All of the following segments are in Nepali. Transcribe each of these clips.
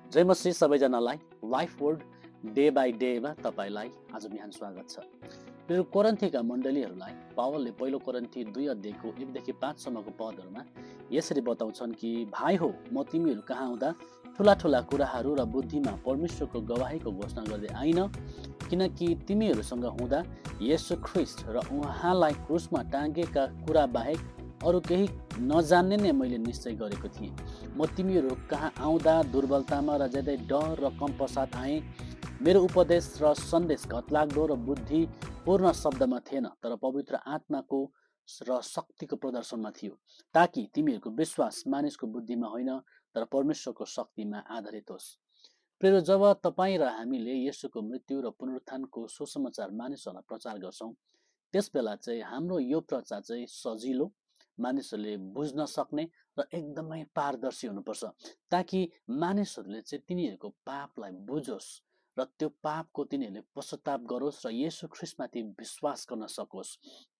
जय मसीह सबैजनालाई लाइफ वर्ड डे बाई डेमा तपाईलाई आज बिहान स्वागत छ। मेरो कोरिन्थीका मण्डलीहरूलाई पावलले पहिलो कोरिन्थी 2 अध्यायको 1 देखि 5 सम्मको पदहरूमा यसरी बताउँछन् कि भाइ हो म तिमीहरू कहाँ हुँदा ठुला ठुला कुराहरू र बुद्धिमा परमेश्वरको गवाहीको घोषणा गर्दै आइन, किनकि तिमीहरूसँग हुँदा येशू ख्रीष्ट र उहाँलाई क्रुसमा टाँगेका कुरा बाहेक अरू केही नजान्ने नै मैले निश्चय गरेको थिएँ। म तिमीहरू कहाँ आउँदा दुर्बलतामा र ज्यादै डर र कम्पसाथ आएँ। मेरो उपदेश र सन्देश घतलाग्दो र बुद्धिपूर्ण शब्दमा थिएन, तर पवित्र आत्माको र शक्तिको प्रदर्शनमा थियो, ताकि तिमीहरूको विश्वास मानिसको बुद्धिमा होइन तर परमेश्वरको शक्तिमा आधारित होस्। प्रिय, जब तपाईँ र हामीले येशूको मृत्यु र पुनरुत्थानको सुसमाचार मानिसहरूलाई प्रचार गर्छौँ, त्यसबेला चाहिँ हाम्रो यो प्रचार चाहिँ सजिलो, मानिसहरूले बुझ्न सक्ने र एकदमै पारदर्शी हुनुपर्छ, ताकि मानिसहरूले चाहिँ तिनीहरूको पापलाई बुझोस् र त्यो पापको तिनीहरूले पश्चाताप गरोस् र येशू ख्रीष्टमाथि विश्वास गर्न सकोस्।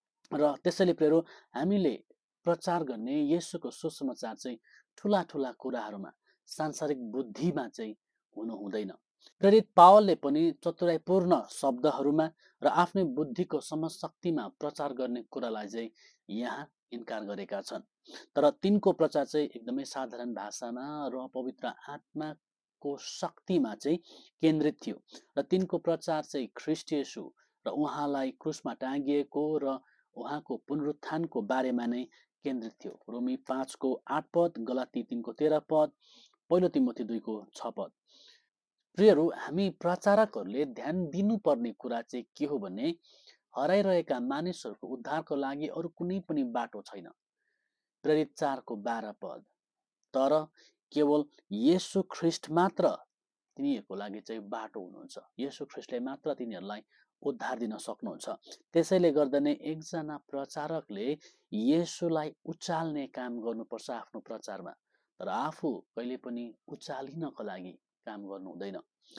र त्यसैले प्रिय, हामीले प्रचार गर्ने येशूको सुसमाचार चाहिँ ठुला ठुला कुराहरूमा, सांसारिक बुद्धिमा चाहिँ हुनु हुँदैन। प्रेरित पावलले पनि चतुराइपूर्ण शब्दहरूमा र आफ्नै बुद्धिको समशक्तिमा प्रचार गर्ने कुरालाई चाहिँ यहाँ इन्कार गरेका छन्, तर तिनको प्रचार चाहिँ एकदमै साधारण भाषामा र पवित्र आत्माको शक्तिमा चाहिँ केन्द्रित थियो र तिनको प्रचार चाहिँ ख्रीष्ट येशू र उहाँलाई क्रुसमा टाँगिएको र उहाँको पुनरुत्थानको बारेमा नै केन्द्रित थियो। रोमी 5:8 पद, गलाती 3:13 पद, पहिलो तिमोथी 2:6 पद। प्रियहरू, हामी प्रचारकहरूले ध्यान दिनुपर्ने कुरा चाहिँ के हो भने हराइरहेका मानिसहरूको उद्धारको लागि अरू कुनै पनि बाटो छैन। प्रेरित 4:12 पद, तर केवल येशू ख्रीष्ट मात्र तिनीहरूको लागि चाहिँ बाटो हुनुहुन्छ। येशू ख्रीष्टले मात्र तिनीहरूलाई उद्धार दिन सक्नुहुन्छ। त्यसैले गर्दा नै एकजना प्रचारकले येशूलाई उचाल्ने काम गर्नुपर्छ आफ्नो प्रचारमा, तर आफू कहिले पनि उचालिनको लागि काम गर्नु हुँदैन।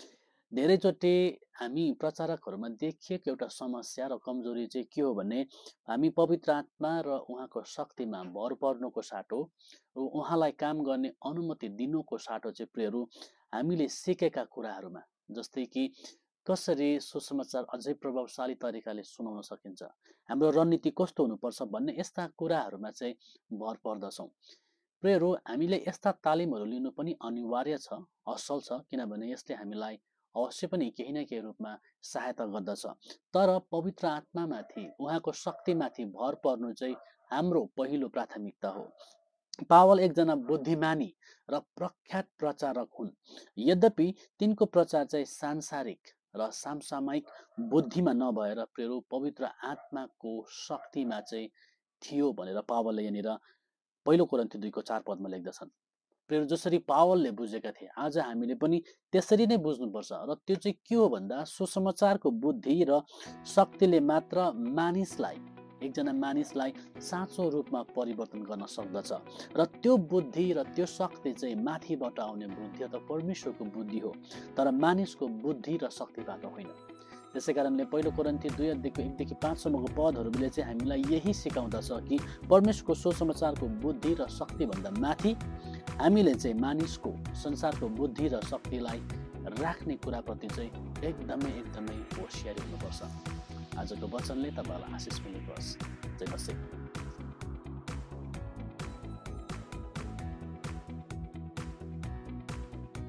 धेरैचोटि हामी प्रचारकहरूमा देखिएको एउटा समस्या र कमजोरी चाहिँ के हो भने हामी पवित्र आत्मा र उहाँको शक्तिमा भर पर्नुको साटो, उहाँलाई काम गर्ने अनुमति दिनुको साटो चाहिँ प्रियहरू हामीले सिकेका कुराहरूमा, जस्तै कि कसरी सुसमाचार अझै प्रभावशाली तरिकाले सुनाउन सकिन्छ, हाम्रो रणनीति कस्तो हुनुपर्छ भन्ने यस्ता कुराहरूमा चाहिँ भर पर्दछौँ। प्रियहरू, हामीले यस्ता तालिमहरू लिनु पनि अनिवार्य छ, असल छ, किनभने यसले हामीलाई अवश्य पनि केही न केही रूपमा सहायता गर्दछ। तर पवित्र आत्मामाथि, उहाँको शक्तिमाथि भर पर्नु चाहिँ हाम्रो पहिलो प्राथमिकता हो। पावल एकजना बुद्धिमानी र प्रख्यात प्रचारक हुन्, यद्यपि तिनको प्रचार चाहिँ सांसारिक र समसामयिक बुद्धिमा नभएर प्रिय पवित्र आत्माको शक्तिमा चाहिँ थियो भनेर पावलले यहाँनिर पहिलो कोरिन्थी 2:4 पदमा लेख्दछन्। प्रिय, जसरी पावलले बुझेका थिए आज हामीले पनि त्यसरी नै बुझ्नुपर्छ, र त्यो चाहिँ के हो भन्दा सुसमाचारको बुद्धि र शक्तिले मात्र एकजना मानिसलाई साँचो रूपमा परिवर्तन गर्न सक्दछ, र त्यो बुद्धि र त्यो शक्ति चाहिँ माथिबाट आउने बुद्धि अथवा परमेश्वरको बुद्धि हो, तर मानिसको बुद्धि र शक्तिबाट होइन। त्यसै कारणले पहिलो कोरिन्थी 2 अध्यायको 1 देखि 5 सम्मको पदहरूले चाहिँ हामीलाई यही सिकाउँदछ कि परमेश्वरको सुसमाचारको बुद्धि र शक्तिभन्दा माथि हामीले चाहिँ मानिसको संसारको बुद्धि र शक्तिलाई राख्ने कुराप्रति चाहिँ एकदमै होसियारी हुनुपर्छ। आजको वचनले तपाईँलाई आशिष मिल्नुहोस्। जय मसीह।